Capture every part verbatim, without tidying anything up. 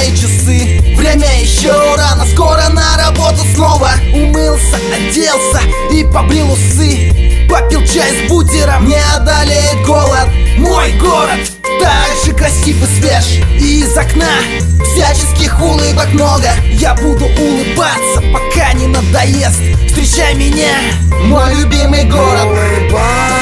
мои часы. Время еще рано, скоро на работу снова. Умылся, оделся и побрил усы. Попил чай с бутером, не одолеет голод. Мой город так же красив и свеж, и из окна всяческих улыбок много. Я буду улыбаться, пока не надоест. Встречай меня, мой любимый город. Улыбайся,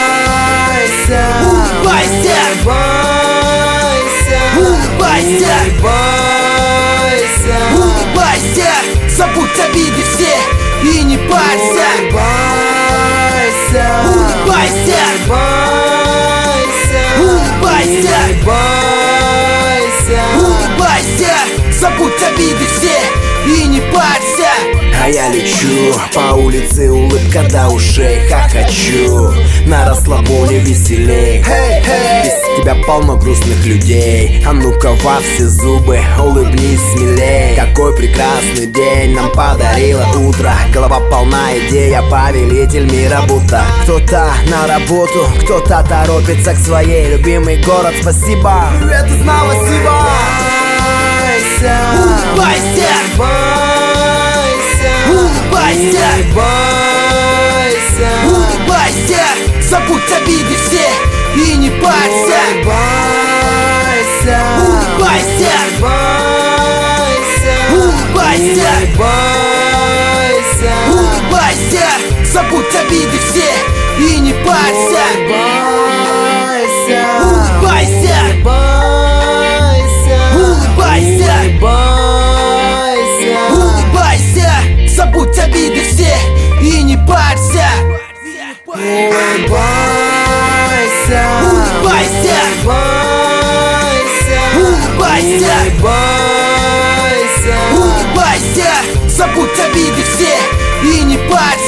Улыбайся, улыбайся, улыбайся, улыбайся, улыбайся. Забудь обиды все и не парься. улыбайся, Улыбайся, улыбайся, улыбайся, улыбайся, улыбайся. Забудь обиды все и не парься. А я лечу по улице, улыбка до ушей, хохочу. На расслабоне веселей, hey, hey. Без тебя полно грустных людей. А ну-ка во все зубы, улыбнись смелей. Какой прекрасный день нам подарило утро. Голова полна идей, я повелитель мира будто. Кто-то на работу, кто-то торопится к своей. Любимый город, спасибо. Привет из Новосиба. Улыбайся, улыбайся, улыбайся, улыбайся. Забудь обиды все и не парься. улыбайся, Улыбайся, улыбайся, улыбайся, улыбайся. Забудь обиды все и не парься. улыбайся, Улыбайся, улыбайся, улыбайся, улыбайся. Забудь обиды все и не парься. улыбайся, Улыбайся, улыбайся, улыбайся. Забудь обиды все и не парься.